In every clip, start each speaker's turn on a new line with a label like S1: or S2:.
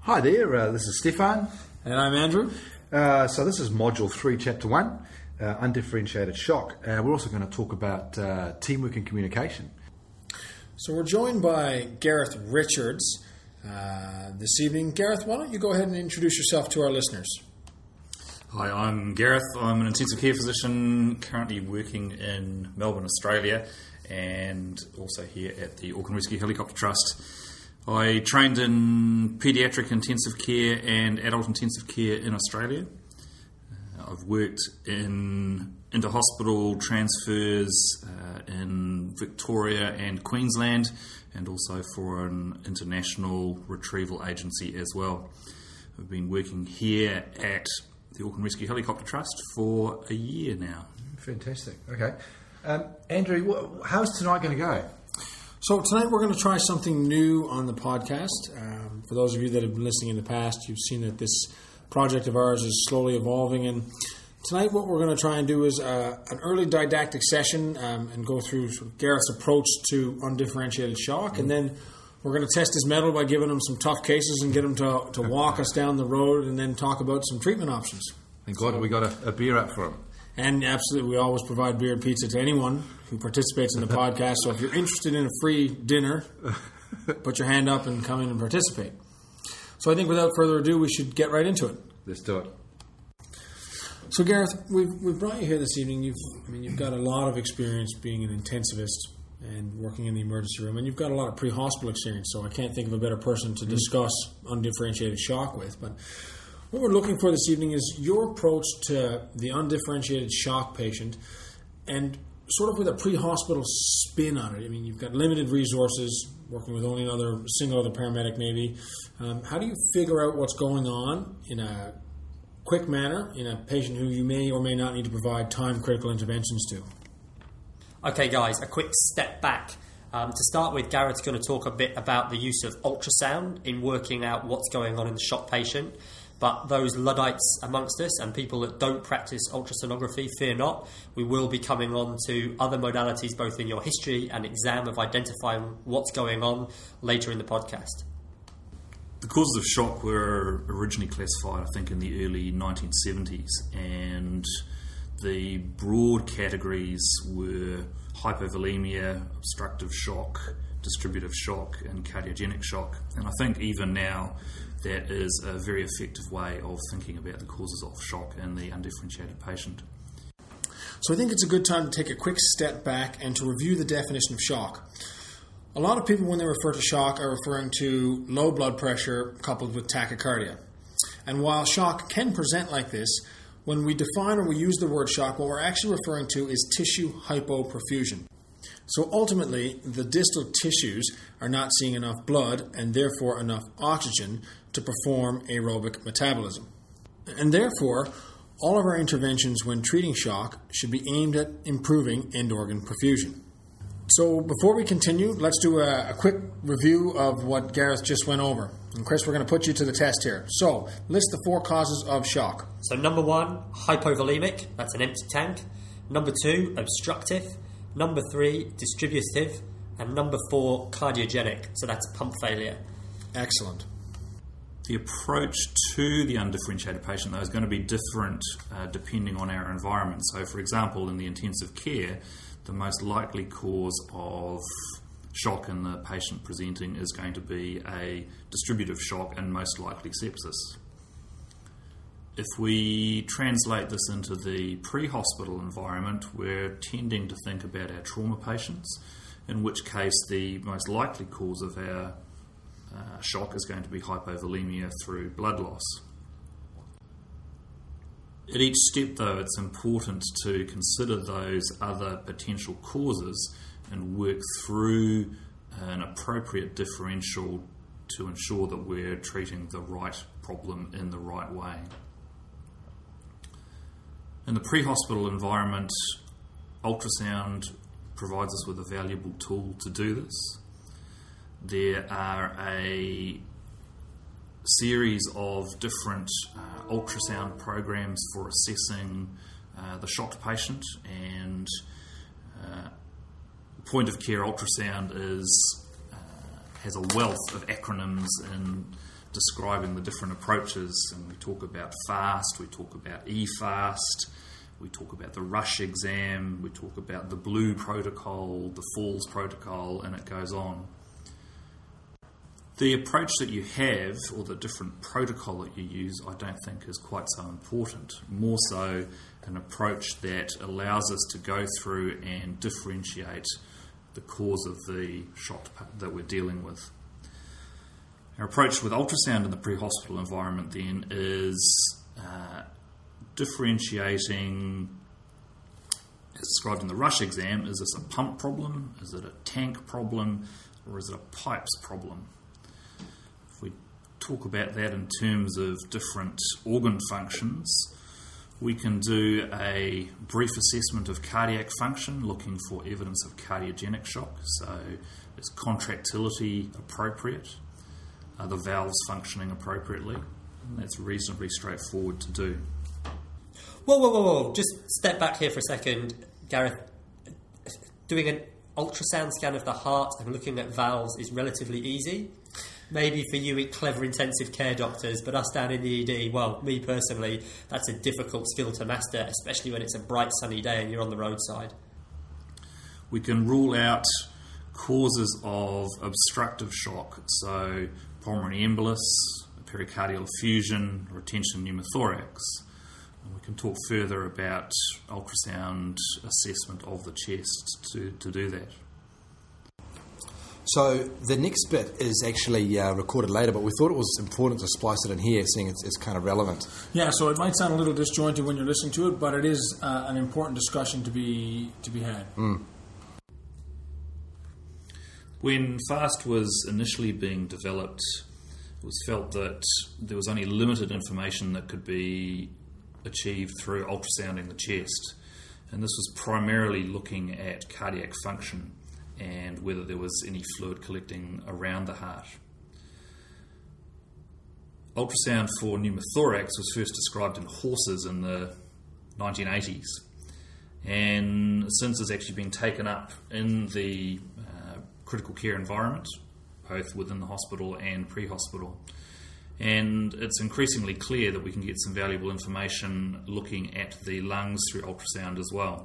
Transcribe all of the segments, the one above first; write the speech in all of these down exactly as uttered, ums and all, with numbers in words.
S1: Hi there, uh, this is Stefan.
S2: And I'm Andrew.
S1: Uh, so this is Module three, Chapter one, uh, Undifferentiated Shock. Uh, we're also going to talk about uh, teamwork and communication.
S2: So we're joined by Gareth Richards uh, this evening. Gareth, why don't you go ahead and introduce yourself to our listeners?
S3: Hi, I'm Gareth. I'm an intensive care physician currently working in Melbourne, Australia, and also here at the Auckland Rescue Helicopter Trust. I trained in paediatric intensive care and adult intensive care in Australia. Uh, I've worked in inter-hospital transfers uh, in Victoria and Queensland, and also for an international retrieval agency as well. I've been working here at the Auckland Rescue Helicopter Trust for a year now.
S1: Fantastic. Okay. Um, Andrew, wh- how's tonight going to go?
S2: So tonight we're going to try something new on the podcast. Um, for those of you that have been listening in the past, you've seen that this project of ours is slowly evolving. And tonight what we're going to try and do is uh, an early didactic session um, and go through sort of Gareth's approach to undifferentiated shock. Mm-hmm. And then we're going to test his mettle by giving him some tough cases and get him to, to walk us down the road and then talk about some treatment options.
S1: Thank God so, we got a, a beer up for him.
S2: And absolutely, we always provide beer and pizza to anyone who participates in the podcast. So if you're interested in a free dinner, put your hand up and come in and participate. So I think without further ado, we should get right into it.
S1: Let's do it.
S2: So Gareth, we've we've brought you here this evening. You've I mean you've got a lot of experience being an intensivist and working in the emergency room, and you've got a lot of pre-hospital experience. So I can't think of a better person to discuss undifferentiated shock with, but. What we're looking for this evening is your approach to the undifferentiated shock patient and sort of with a pre-hospital spin on it. I mean, you've got limited resources, working with only another single other paramedic maybe. Um, how do you figure out what's going on in a quick manner in a patient who you may or may not need to provide time-critical interventions to?
S4: Okay, guys, a quick step back. Um, to start with, Gareth's going to talk a bit about the use of ultrasound in working out what's going on in the shock patient. But those Luddites amongst us and people that don't practice ultrasonography, fear not. We will be coming on to other modalities, both in your history and exam, of identifying what's going on later in the podcast.
S3: The causes of shock were originally classified, I think, in the early nineteen seventies, and the broad categories were hypovolemia, obstructive shock, distributive shock, and cardiogenic shock. And I think even now, that is a very effective way of thinking about the causes of shock in the undifferentiated patient.
S2: So I think it's a good time to take a quick step back and to review the definition of shock. A lot of people, when they refer to shock, are referring to low blood pressure coupled with tachycardia. And while shock can present like this, when we define or we use the word shock, what we're actually referring to is tissue hypoperfusion. So ultimately, the distal tissues are not seeing enough blood and therefore enough oxygen to perform aerobic metabolism. And therefore, all of our interventions when treating shock should be aimed at improving end organ perfusion. So before we continue, let's do a, a quick review of what Gareth just went over. And Chris, we're going to put you to the test here. So, list the four causes of shock.
S4: So number one, hypovolemic, that's an empty tank. Number two, obstructive. Number three, distributive. And number four, cardiogenic, so that's pump failure.
S2: Excellent.
S3: The approach to the undifferentiated patient, though, is going to be different uh, depending on our environment. So, for example, in the intensive care, the most likely cause of shock in the patient presenting is going to be a distributive shock and most likely sepsis. If we translate this into the pre-hospital environment, we're tending to think about our trauma patients, in which case the most likely cause of our uh, shock is going to be hypovolemia through blood loss. At each step, though, it's important to consider those other potential causes and work through an appropriate differential to ensure that we're treating the right problem in the right way. In the pre-hospital environment, ultrasound provides us with a valuable tool to do this. There are a series of different uh, ultrasound programs for assessing uh, the shocked patient, and uh, point of care ultrasound is uh, has a wealth of acronyms in describing the different approaches, and we talk about FAST, we talk about E-FAST, we talk about the rush exam, we talk about the blue protocol, the falls protocol, and it goes on. The approach that you have, or the different protocol that you use, I don't think is quite so important. More so an approach that allows us to go through and differentiate the cause of the shock that we're dealing with. Our approach with ultrasound in the pre-hospital environment then is uh, differentiating, as described in the rush exam, is this a pump problem, is it a tank problem, or is it a pipes problem? If we talk about that in terms of different organ functions, we can do a brief assessment of cardiac function, looking for evidence of cardiogenic shock. So is contractility appropriate? Are the valves functioning appropriately? And that's reasonably straightforward to do.
S4: Whoa, whoa, whoa, whoa. Just step back here for a second, Gareth. Doing an ultrasound scan of the heart and looking at valves is relatively easy. Maybe for you clever intensive care doctors, but us down in the E D, well, me personally, that's a difficult skill to master, especially when it's a bright sunny day and you're on the roadside.
S3: We can rule out causes of obstructive shock, so pulmonary embolus, pericardial effusion, retention pneumothorax. And we can talk further about ultrasound assessment of the chest to, to do that.
S1: So the next bit is actually uh, recorded later, but we thought it was important to splice it in here, seeing it's, it's kind of relevant.
S2: Yeah, so it might sound a little disjointed when you're listening to it, but it is uh, an important discussion to be to be had.
S1: Mm.
S3: When FAST was initially being developed, it was felt that there was only limited information that could be achieved through ultrasounding the chest, and this was primarily looking at cardiac function and whether there was any fluid collecting around the heart. Ultrasound for pneumothorax was first described in horses in the nineteen eighties, and since it's actually been taken up in the uh, critical care environment, both within the hospital and pre-hospital. And it's increasingly clear that we can get some valuable information looking at the lungs through ultrasound as well.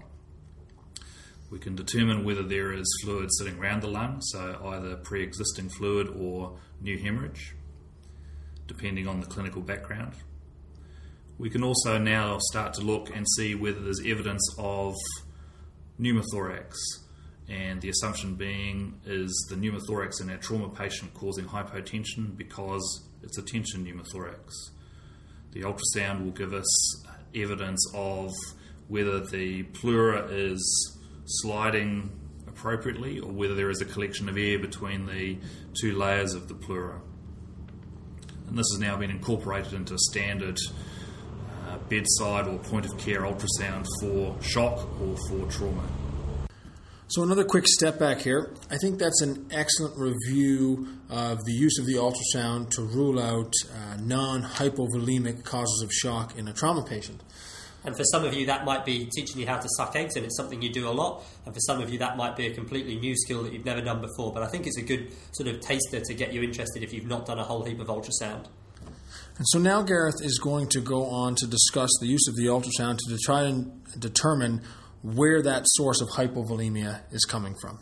S3: We can determine whether there is fluid sitting around the lung, so either pre-existing fluid or new hemorrhage, depending on the clinical background. We can also now start to look and see whether there's evidence of pneumothorax, and the assumption being is the pneumothorax in our trauma patient causing hypotension because it's a tension pneumothorax. The ultrasound will give us evidence of whether the pleura is sliding appropriately or whether there is a collection of air between the two layers of the pleura. And this has now been incorporated into a standard uh, bedside or point of care ultrasound for shock or for trauma.
S2: So another quick step back here. I think that's an excellent review of the use of the ultrasound to rule out uh, non-hypovolemic causes of shock in a trauma patient.
S4: And for some of you, that might be teaching you how to suck eggs, and it's something you do a lot. And for some of you, that might be a completely new skill that you've never done before. But I think it's a good sort of taster to get you interested if you've not done a whole heap of ultrasound.
S2: And so now Gareth is going to go on to discuss the use of the ultrasound to try and determine where that source of hypovolemia is coming from.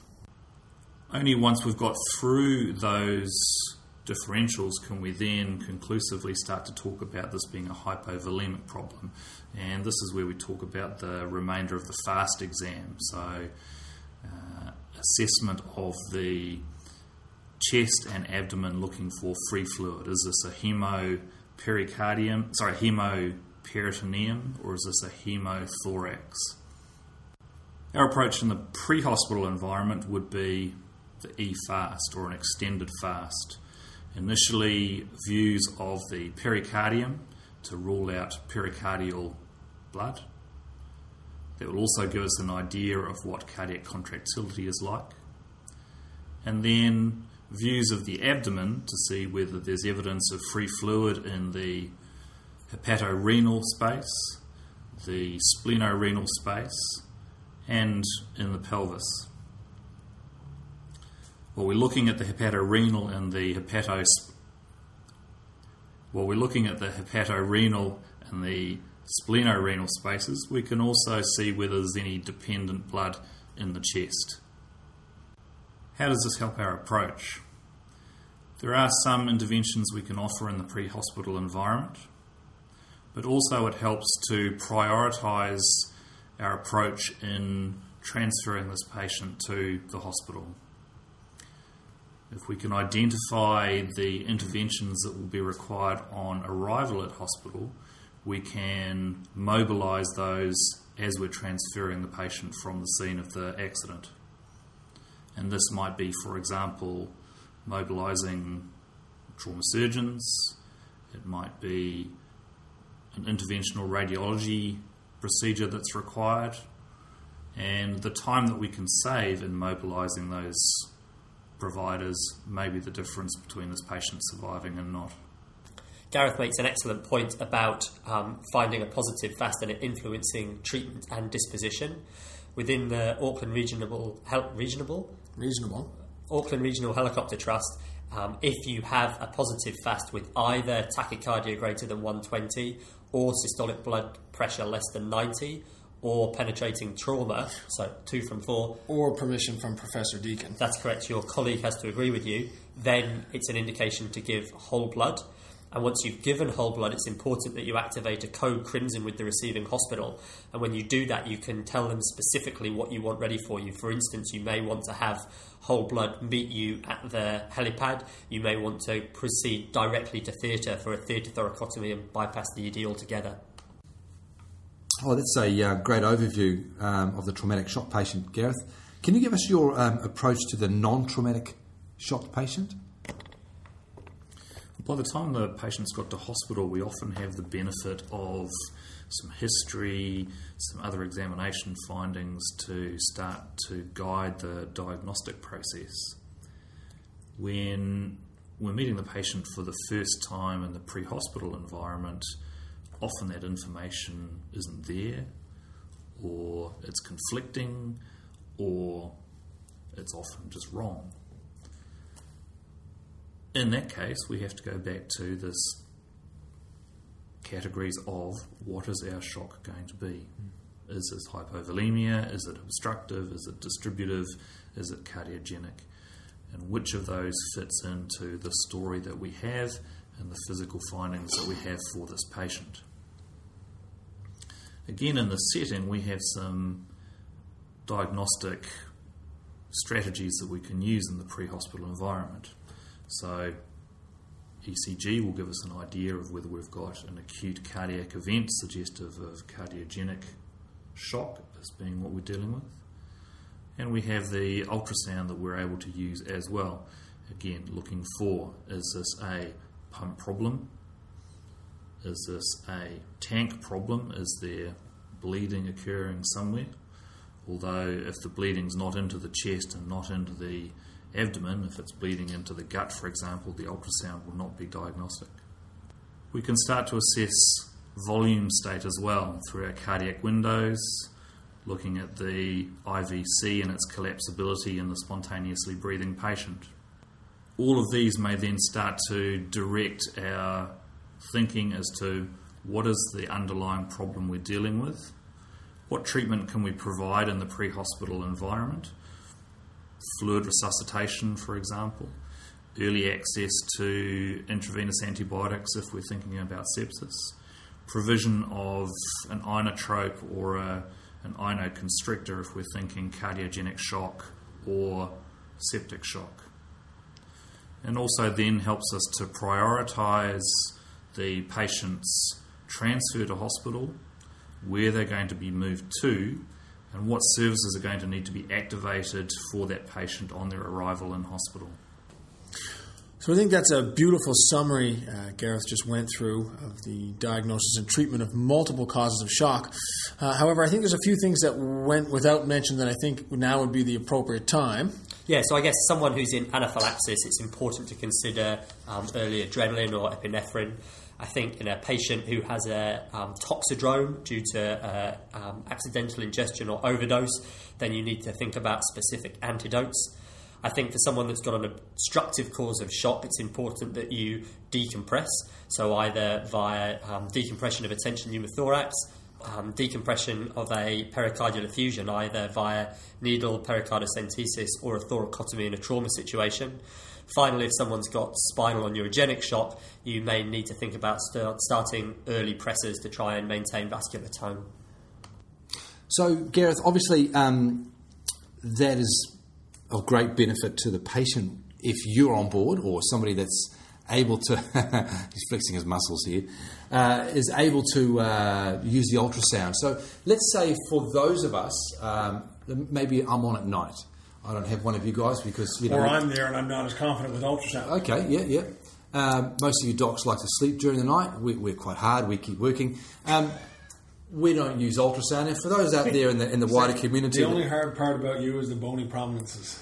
S3: Only once we've got through those differentials can we then conclusively start to talk about this being a hypovolemic problem. And this is where we talk about the remainder of the FAST exam. So uh, assessment of the chest and abdomen looking for free fluid. Is this a hemopericardium, sorry, hemoperitoneum, or is this a hemothorax? Our approach in the pre-hospital environment would be the E-FAST or an extended FAST. Initially, views of the pericardium to rule out pericardial blood. That will also give us an idea of what cardiac contractility is like. And then views of the abdomen to see whether there's evidence of free fluid in the hepatorenal space, the splenorenal space, and in the pelvis. Well, we're looking at the hepatorenal and the hepato while we're looking at the hepatorenal and the splenorenal spaces, we can also see whether there's any dependent blood in the chest. How does this help our approach? There are some interventions we can offer in the pre-hospital environment, but also it helps to prioritise our approach in transferring this patient to the hospital. If we can identify the interventions that will be required on arrival at hospital, we can mobilise those as we're transferring the patient from the scene of the accident. And this might be, for example, mobilising trauma surgeons. It might be an interventional radiology procedure that's required. And the time that we can save in mobilising those providers may be the difference between this patient surviving and not.
S4: Gareth makes an excellent point about um, finding a positive F A S T and it influencing treatment and disposition. Within the Auckland Regional, Hel- Regional?
S2: Reasonable.
S4: Auckland Regional Helicopter Trust, um, if you have a positive F A S T with either tachycardia greater than one twenty or systolic blood pressure less than ninety or penetrating trauma, so two from four.
S2: Or permission from Professor Deacon.
S4: That's correct, your colleague has to agree with you, then it's an indication to give whole blood. And once you've given whole blood, it's important that you activate a code crimson with the receiving hospital. And when you do that, you can tell them specifically what you want ready for you. For instance, you may want to have whole blood meet you at the helipad. You may want to proceed directly to theatre for a theatre thoracotomy and bypass the E D altogether.
S1: Oh, that's a uh, great overview um, of the traumatic shock patient, Gareth. Can you give us your um, approach to the non-traumatic shock patient?
S3: By the time the patient's got to hospital, we often have the benefit of some history, some other examination findings to start to guide the diagnostic process. When we're meeting the patient for the first time in the pre-hospital environment, often that information isn't there, or it's conflicting, or it's often just wrong. In that case, we have to go back to this categories of what is our shock going to be? Mm. Is this hypovolemia? Is it obstructive? Is it distributive? Is it cardiogenic? And which of those fits into the story that we have and the physical findings that we have for this patient? Again, in this setting, we have some diagnostic strategies that we can use in the pre-hospital environment. So E C G will give us an idea of whether we've got an acute cardiac event suggestive of cardiogenic shock as being what we're dealing with. And we have the ultrasound that we're able to use as well. Again, looking for, is this a pump problem? Is this a tank problem? Is there bleeding occurring somewhere? Although if the bleeding's not into the chest and not into the abdomen, if it's bleeding into the gut, for example, the ultrasound will not be diagnostic. We can start to assess volume state as well through our cardiac windows, looking at the I V C and its collapsibility in the spontaneously breathing patient. All of these may then start to direct our thinking as to what is the underlying problem we're dealing with, what treatment can we provide in the pre-hospital environment, fluid resuscitation, for example, early access to intravenous antibiotics if we're thinking about sepsis, provision of an inotrope or a, an inoconstrictor if we're thinking cardiogenic shock or septic shock. And also then helps us to prioritise the patient's transfer to hospital, where they're going to be moved to, and what services are going to need to be activated for that patient on their arrival in hospital.
S2: So I think that's a beautiful summary uh, Gareth just went through of the diagnosis and treatment of multiple causes of shock. Uh, however, I think there's a few things that went without mention that I think now would be the appropriate time.
S4: Yeah, so I guess someone who's in anaphylaxis, it's important to consider um, early adrenaline or epinephrine. I think in a patient who has a um, toxidrome due to uh, um, accidental ingestion or overdose, then you need to think about specific antidotes. I think for someone that's got an obstructive cause of shock, it's important that you decompress. So either via um, decompression of a tension pneumothorax, um, decompression of a pericardial effusion, either via needle pericardiocentesis or a thoracotomy in a trauma situation. Finally, if someone's got spinal or neurogenic shock, you may need to think about start, starting early pressors to try and maintain vascular tone.
S1: So, Gareth, obviously um, that is of great benefit to the patient if you're on board, or somebody that's able to, he's flexing his muscles here, uh, is able to uh, use the ultrasound. So let's say for those of us, um, maybe I'm on at night. I don't have one of you guys because... you know,
S2: or I'm there and I'm not as confident with ultrasound.
S1: Okay, yeah, yeah. Um, most of you docs like to sleep during the night. We, we're quite hard. We keep working. Um, we don't use ultrasound. And for those out there in the in the wider community...
S2: The only hard part about you is the bony prominences.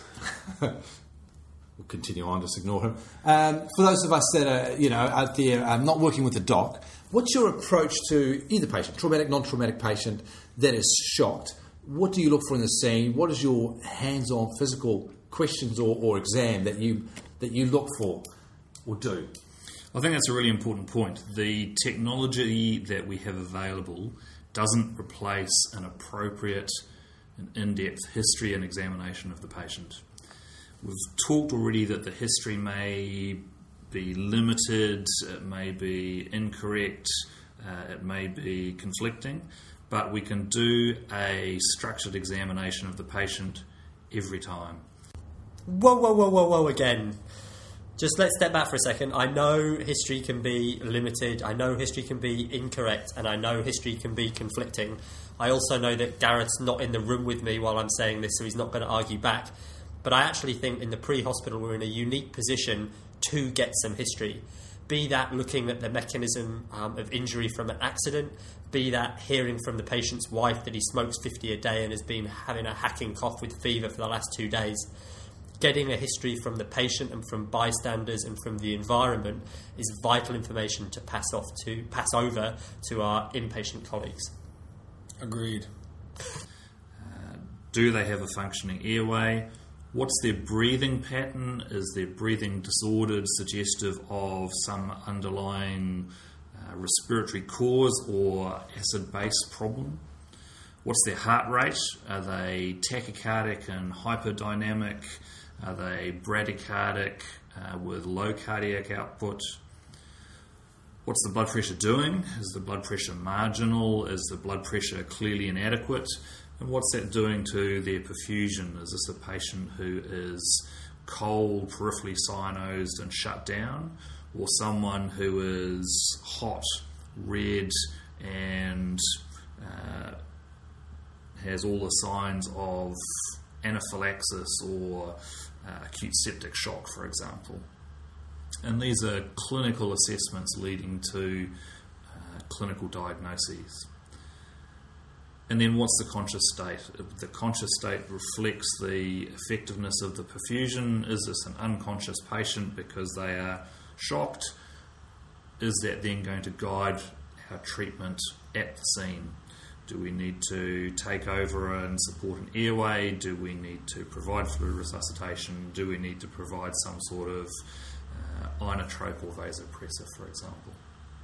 S1: We'll continue on, just ignore him. Um, for those of us that are, you know, out there um, not working with the doc, what's your approach to either patient, traumatic, non-traumatic patient that is shocked? What do you look for in the scene? What is your hands-on physical questions or, or exam that you that you look for or do?
S3: I think that's a really important point. The technology that we have available doesn't replace an appropriate and in-depth history and examination of the patient. We've talked already that the history may be limited, it may be incorrect, uh, it may be conflicting, but we can do a structured examination of the patient every time.
S4: Whoa, whoa, whoa, whoa, whoa, again. Just let's step back for a second. I know history can be limited, I know history can be incorrect, and I know history can be conflicting. I also know that Gareth's not in the room with me while I'm saying this, so he's not going to argue back. But I actually think in the pre-hospital we're in a unique position to get some history. Be that looking at the mechanism um, of injury from an accident, be that hearing from the patient's wife that he smokes fifty a day and has been having a hacking cough with fever for the last two days. Getting a history from the patient and from bystanders and from the environment is vital information to pass off to pass over to our inpatient colleagues.
S2: Agreed.
S3: Uh, do they have a functioning airway? What's their breathing pattern? Is their breathing disordered, suggestive of some underlying uh, respiratory cause or acid-base problem? What's their heart rate? Are they tachycardic and hyperdynamic? Are they bradycardic uh, with low cardiac output? What's the blood pressure doing? Is the blood pressure marginal? Is the blood pressure clearly inadequate? And what's that doing to their perfusion? Is this a patient who is cold, peripherally cyanosed and shut down, or someone who is hot, red, and uh, has all the signs of anaphylaxis or uh, acute septic shock, for example? And these are clinical assessments leading to uh, clinical diagnoses. And then what's the conscious state? The conscious state reflects the effectiveness of the perfusion. Is this an unconscious patient because they are shocked? Is that then going to guide our treatment at the scene? Do we need to take over and support an airway? Do we need to provide fluid resuscitation? Do we need to provide some sort of uh, inotrope or vasopressor, for example?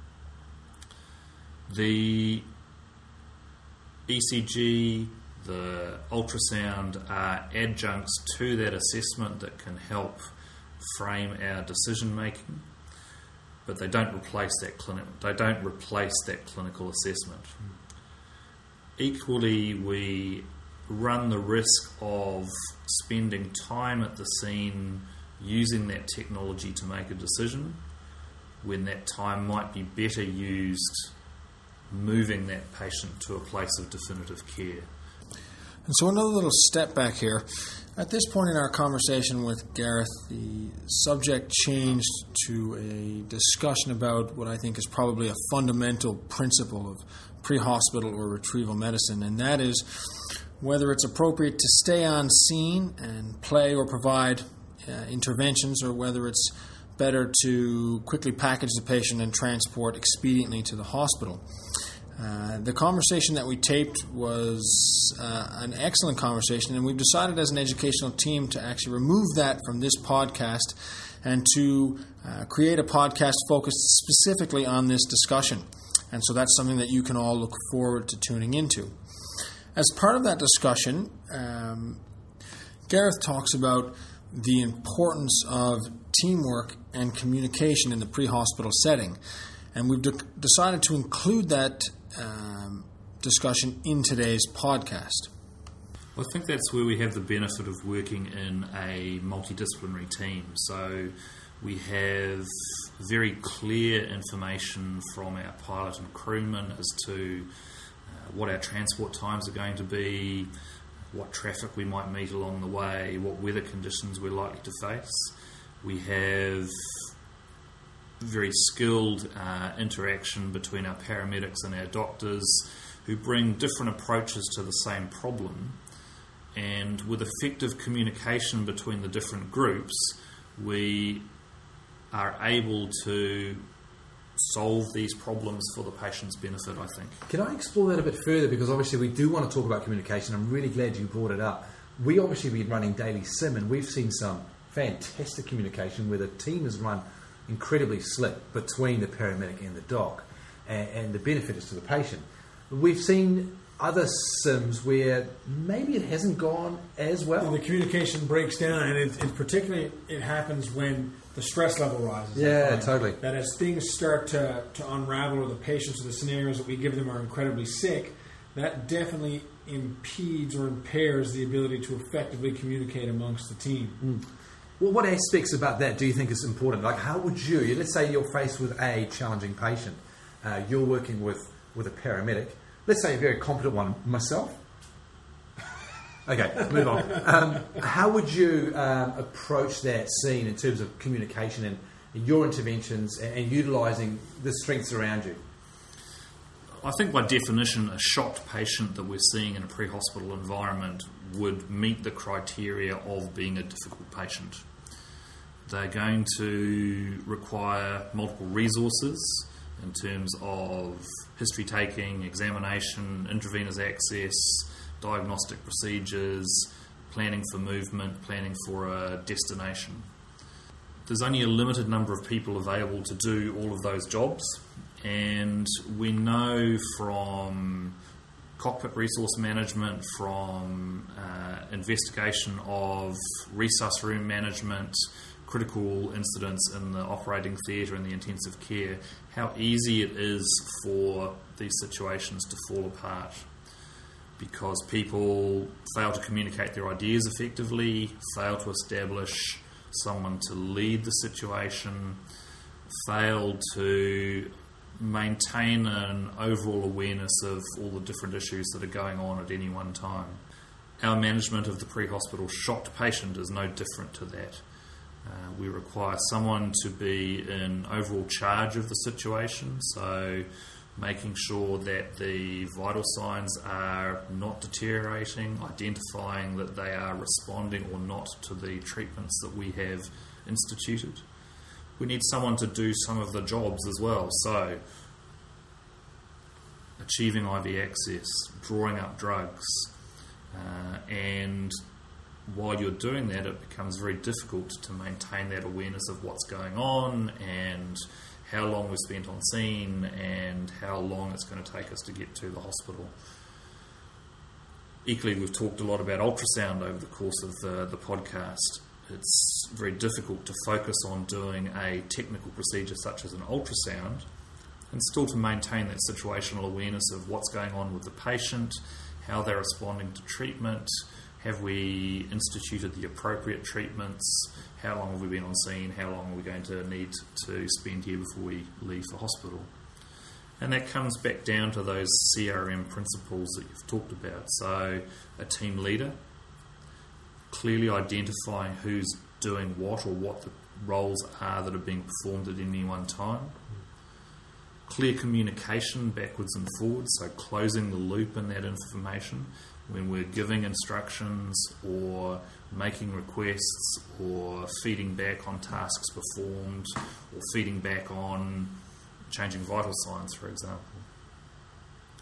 S3: The E C G, the ultrasound are adjuncts to that assessment that can help frame our decision making, but they don't replace that clinic. They don't replace that clinical assessment. Equally, we run the risk of spending time at the scene using that technology to make a decision, when that time might be better used moving that patient to a place of definitive care.
S2: And so another little step back here. At this point in our conversation with Gareth, the subject changed to a discussion about what I think is probably a fundamental principle of pre-hospital or retrieval medicine, and that is whether it's appropriate to stay on scene and play or provide uh, interventions, or whether it's better to quickly package the patient and transport expediently to the hospital. Uh, the conversation that we taped was uh, an excellent conversation, and we've decided as an educational team to actually remove that from this podcast and to uh, create a podcast focused specifically on this discussion. And so that's something that you can all look forward to tuning into. As part of that discussion, um, Gareth talks about the importance of teamwork and communication in the pre-hospital setting. And we've de- decided to include that um, discussion in today's podcast.
S3: I think that's where we have the benefit of working in a multidisciplinary team. So we have very clear information from our pilot and crewmen as to uh, what our transport times are going to be, what traffic we might meet along the way, what weather conditions we're likely to face. We have very skilled uh, interaction between our paramedics and our doctors who bring different approaches to the same problem, and with effective communication between the different groups we are able to solve these problems for the patient's benefit, I think.
S1: Can I explore that a bit further, because obviously we do want to talk about communication. I'm really glad you brought it up. We obviously been running daily sim, and we've seen some fantastic communication where the team is run incredibly slick between the paramedic and the doc, and, and the benefit is to the patient. We've seen other sims where maybe it hasn't gone as well.
S2: And the communication breaks down, and it, it particularly it happens when the stress level rises.
S1: Yeah, totally.
S2: That as things start to, to unravel, or the patients or the scenarios that we give them are incredibly sick, that definitely impedes or impairs the ability to effectively communicate amongst the team.
S1: Mm. Well, what aspects about that do you think is important? Like, how would you, let's say you're faced with a challenging patient, uh, you're working with, with a paramedic, let's say a very competent one, myself. Okay, move on. Um, how would you um, approach that scene in terms of communication and your interventions and, and utilising the strengths around you?
S3: I think by definition, a shocked patient that we're seeing in a pre-hospital environment would meet the criteria of being a difficult patient. They're going to require multiple resources in terms of history taking, examination, intravenous access, diagnostic procedures, planning for movement, planning for a destination. There's only a limited number of people available to do all of those jobs, and we know from cockpit resource management, from uh, investigation of resus room management, critical incidents in the operating theatre and the intensive care, how easy it is for these situations to fall apart because people fail to communicate their ideas effectively, fail to establish someone to lead the situation, fail to maintain an overall awareness of all the different issues that are going on at any one time. Our management of the pre-hospital shocked patient is no different to that. Uh, we require someone to be in overall charge of the situation, so making sure that the vital signs are not deteriorating, identifying that they are responding or not to the treatments that we have instituted. We need someone to do some of the jobs as well, so achieving I V access, drawing up drugs, uh, and while you're doing that, it becomes very difficult to maintain that awareness of what's going on and how long we've spent on scene and how long it's going to take us to get to the hospital. Equally, we've talked a lot about ultrasound over the course of the, the podcast. It's very difficult to focus on doing a technical procedure such as an ultrasound and still to maintain that situational awareness of what's going on with the patient, how they're responding to treatment, have we instituted the appropriate treatments, how long have we been on scene, how long are we going to need to spend here before we leave the hospital. And that comes back down to those C R M principles that you've talked about. So a team leader, clearly identifying who's doing what or what the roles are that are being performed at any one time. Clear communication backwards and forwards, so closing the loop in that information when we're giving instructions or making requests or feeding back on tasks performed or feeding back on changing vital signs, for example.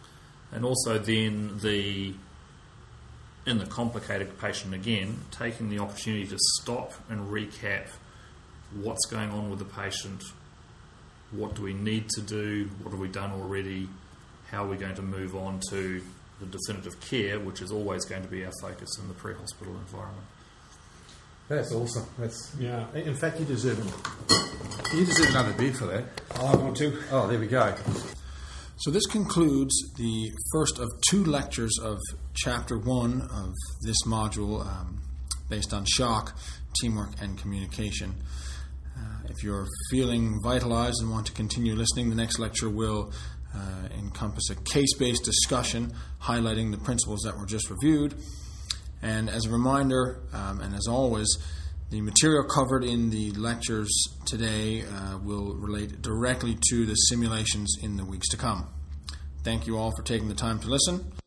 S3: And also then the in the complicated patient again, taking the opportunity to stop and recap what's going on with the patient, what do we need to do, what have we done already, how are we going to move on to the definitive care, which is always going to be our focus in the pre-hospital environment.
S1: That's awesome. That's
S2: Yeah.
S1: In fact, you deserve it. You deserve another beer for that.
S2: I'll have one too.
S1: Oh, there we go.
S2: So this concludes the first of two lectures of Chapter one of this module um, based on shock, teamwork, and communication. Uh, if you're feeling vitalized and want to continue listening, the next lecture will uh, encompass a case-based discussion highlighting the principles that were just reviewed. And as a reminder, um, and as always, the material covered in the lectures today uh, will relate directly to the simulations in the weeks to come. Thank you all for taking the time to listen.